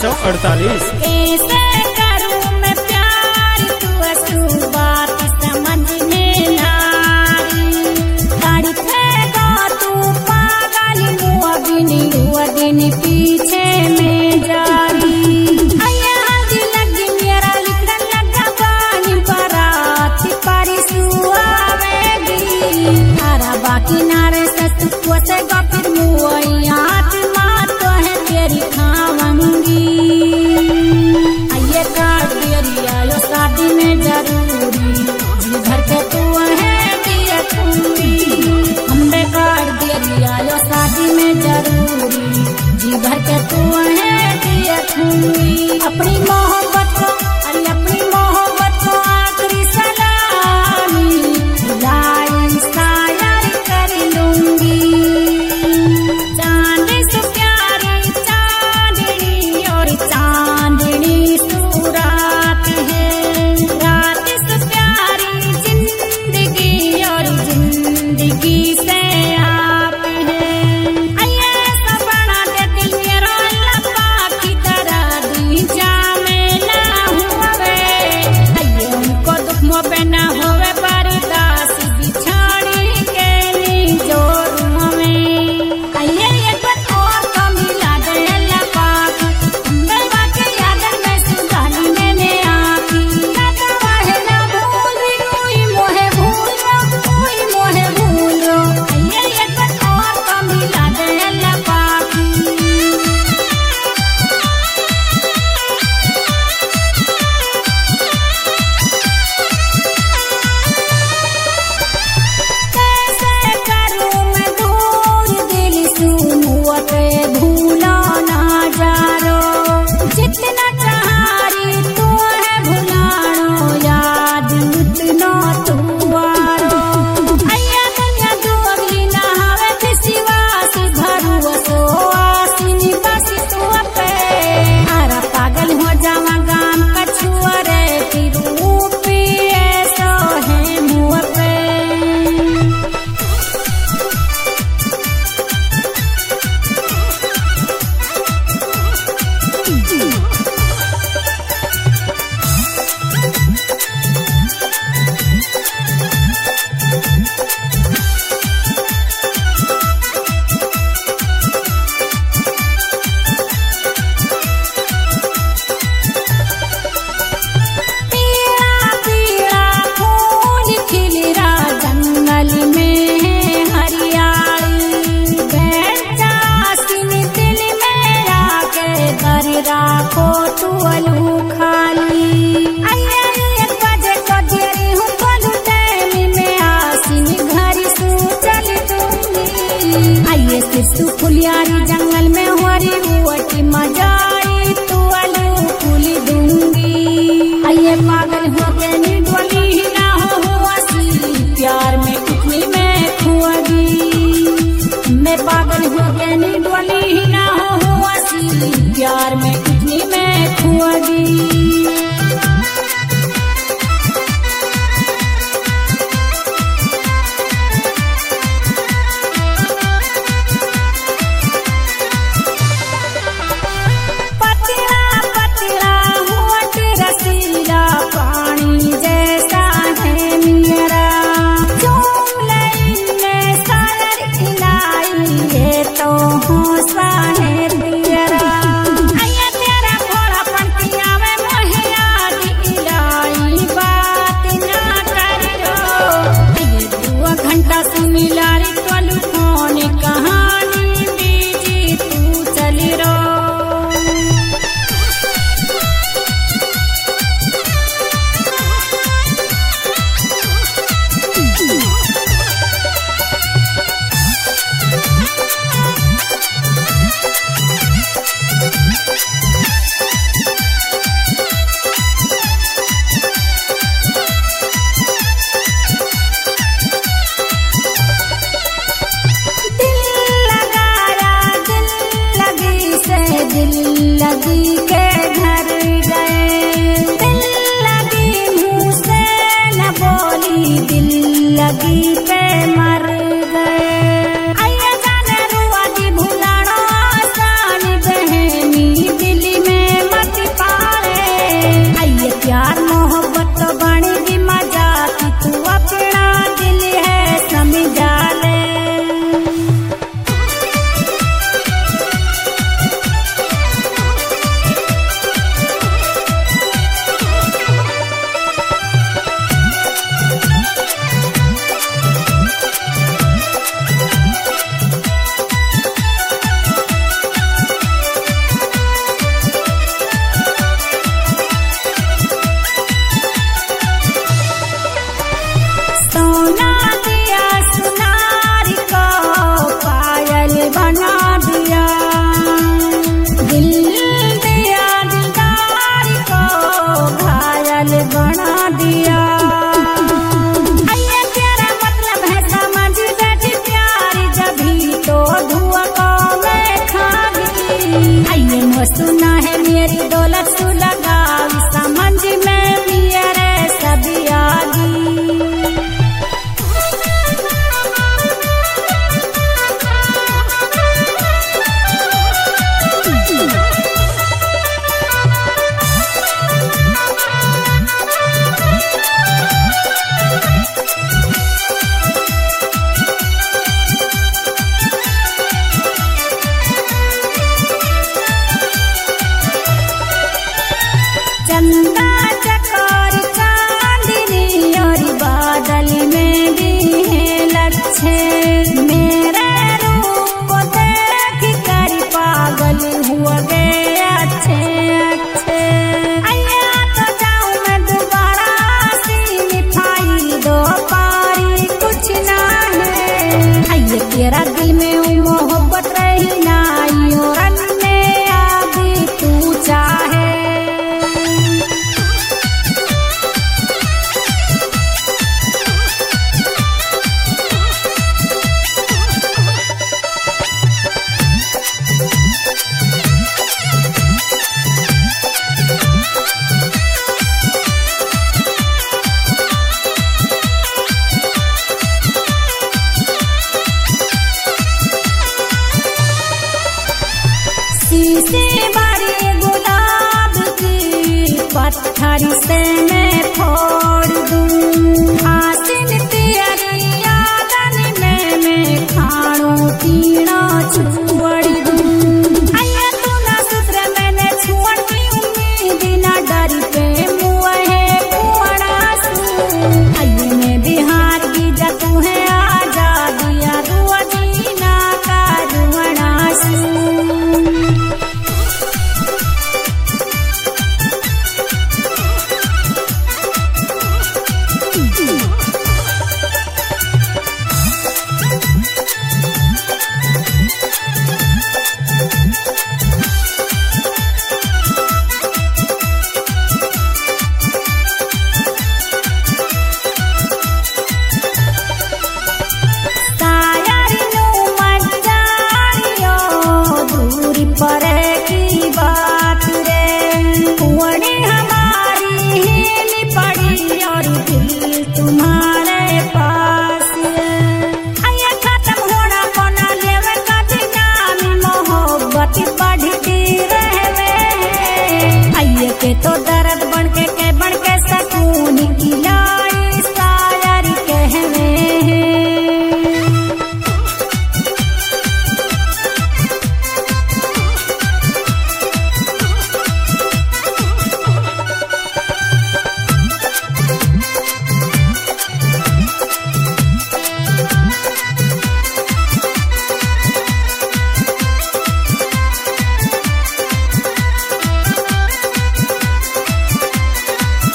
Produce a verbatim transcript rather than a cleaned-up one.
अड़तालीस कैसे करूं मैं प्यार तू बात समझने नारी गाड़ी फेंको तू पागल मुआ बिनी हुआ दिन पीछे में जारी आया हल्दी लगी मेरा लिखन लगा पानी बारात परिसुआवेगी तारा बाकी नारे से तू से फिर मुआ याद मात तो है तेरी खावंगी शादी में जरूरी जी भर के तू है दिया खूबी हमने काट दिया लो शादी में जरूरी जी भर के तू है दिया खूबी अपनी मोहब्बत को अरे अपनी मोहब्बत को आखिरी सलामी लाई शायर कर लूंगी चांद से प्यारी चांदनी और चांदनी सूरत है जिंदगी से आप हैं आइए सब बना दे दिल मेरा अल्लाह की तरह दी जामेला हुए आइए उनको दुख मोह पे ना होवे बर्दाश्त बिछाड़ी के नी जोर में आइए एक बार और तो मिला दे अल्लाह पाक अंदर के याद में सुधानी मैंने आकी कदवा है ना भूल हुई मोहे भूलो हुई मोहे भूलो आइए एक बार और तो मिला दे अल्लाह पाक कैसे करूं मैं दूर दिल सुनुआ पे भूला ना जारो जितना चाहारी तू है भुलानो याद उतना तू आरो आया दुनिया तू अगली ना हवे थे सिवा से भरुआ सो आसिनी बस तू पे आरा पागल हो जावा गाम कछुआ रे की रूपी ऐसो है मुँह पे पीला पीला फूल खिल रहा जंगल में हरियाली बैठ जा सिन दिल में आके कर राखो तू अलू खाली आइए एक बजे को देरी हूँ बोलू टाइम में आसिन घर सू चल दूंगी आइए सिर्फ फुलियारी जंगल में हुआरी हुआटी मजाई तू अलू फूल दूंगी आइए पागल हो गए नी डोली ना हो हुआसी प्यार में कितनी मैं खुआगी मैं पागल हो गए नी डोली ना हो हुआसी प्यार में कितनी मैं खुआगी पतला पतला होठ रसीला पानी जैसा है मेरा चूम ले इनने सायर इलाई ये तो हौसला है तेरा आया तेरा घोड़ा पंखिया में के तो